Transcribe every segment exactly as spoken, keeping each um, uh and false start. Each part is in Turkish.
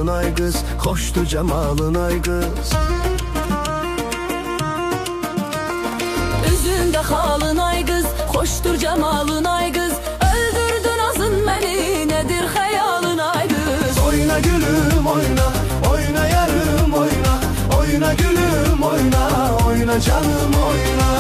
halın ay kız, hoştur cemalın ay kız. Üzündə halın ay qız, xoşdur cemalın ay qız. Öldürdün azın beni, nedir xəyalın ay qız. Oyna gülüm oyna, oyna yarım oyna. Oyna gülüm oyna, oyna canım oyna.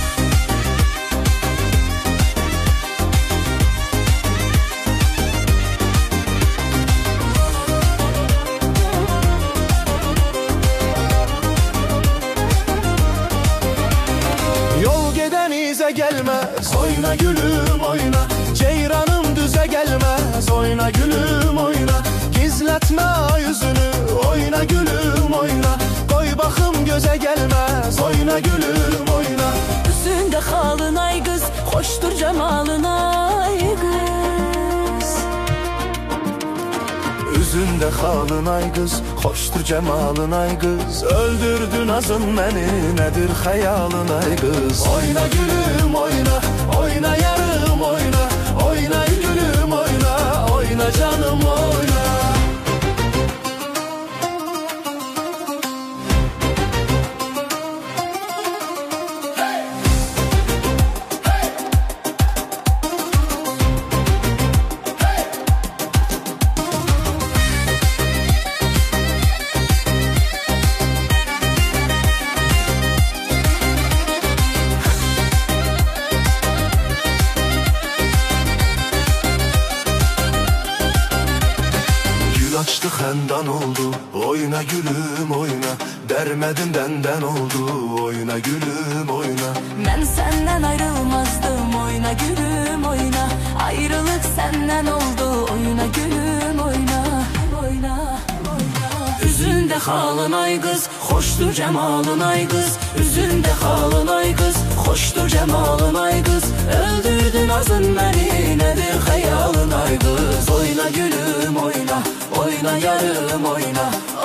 Yol geden ize gelmez, oyna gülüm oyna. Ceyranım düze gelmez, oyna gülüm oyna. Gizletme yüzünü, oyna gülüm oyna. Koy bakım göze gelmez, oyna gülüm oyna. Üzündə halın ay qız, xoşdur cemalın ay qız. Üzünde halın ay kız, hoştur cemalın ay kız. Öldürdün azın beni, nedir hayalın ay kız. Oyna gülüm oyna, oyna yarım oyna. Oyna gülüm oyna, oyna canım oyna. Açtı xəndan oldu, oyna gülüm oyna. Dərmədim dəndən oldu, oyna gülüm oyna. Mən səndən ayrılmazdım, oyna gülüm oyna. Ayrılık səndən oldu, oyna gülüm oyna. Oyna, oyna. Üzündə halın ay qız, xoşdur cemalın ay qız. Üzündə halın ay qız, xoşdur cemalın ay qız. Öldürdün azın beni, nedir xəyalın ay qız. Oyna gülüm oyna, oyna yarım oyna.